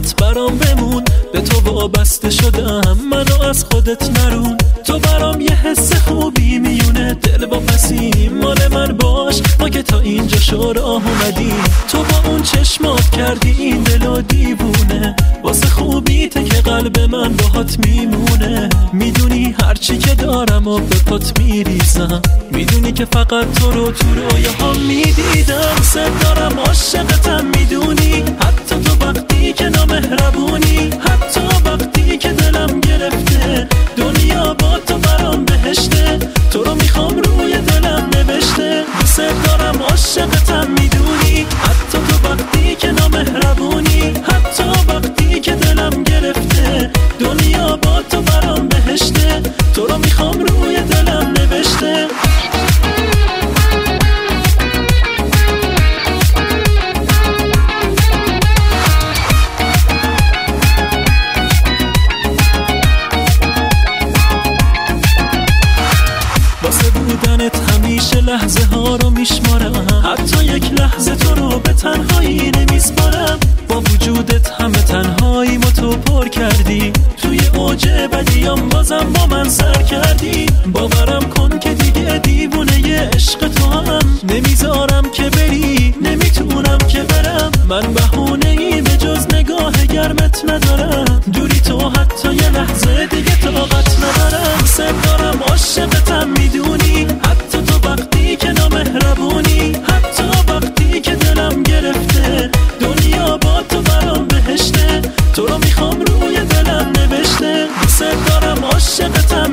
فقط برام بمون، به تو وابسته شدم، منو از خودت نرون. تو برام یه حس خوبی میونه، دل با پسی مال من باش، ما که تا اینجا شو راه اومدیم. تو با اون چشمات کردی این دلو دیوونه، واسه خوبیته که قلب من باهات میمونه. میدونی هرچی که دارم و به پات میریزم، میدونی که فقط تو رو تو رویاهام میدیدم. سر دارم عاشقتم میدونی، حتی تو وقتی که نامهربونی، حتی وقتی که دلم گرفته، دنیا با تو برام بهشته. تو رو میخوام روی دلم نوشته، سر دارم عاشقتم میدونی، حتی تو وقتی که نامهربونی، حتی وقتی که دلم گرفته، دنیا با تو برام بهشته. تو رو میخوام روی دلم نوشته. واسه بودنت همیشه لحظه ها رو میشمارم، حتی یک لحظه تو رو به تنهایی نمیسپارم. با وجودت همه تنهایی ما تو پر کردی، توی اوج بدیام بازم با من سر کردی. باورم کن که دیگه دیوونه ی عشق تو هم، نمیذارم که بری، نمیتونم که برم. من بهونه ای به جز نگاه گرمت ندارم، دوری تو حتی یه لحظه دیگه طاقت ندارم. سر دارم عاشقتم میدونی، حتی تو وقتی که نامهربونی، حتی وقتی که دلم گرفته، دنیا با تو برام بهشته. تو رو میخوام روی دلم نوشته، سر دارم عاشقتم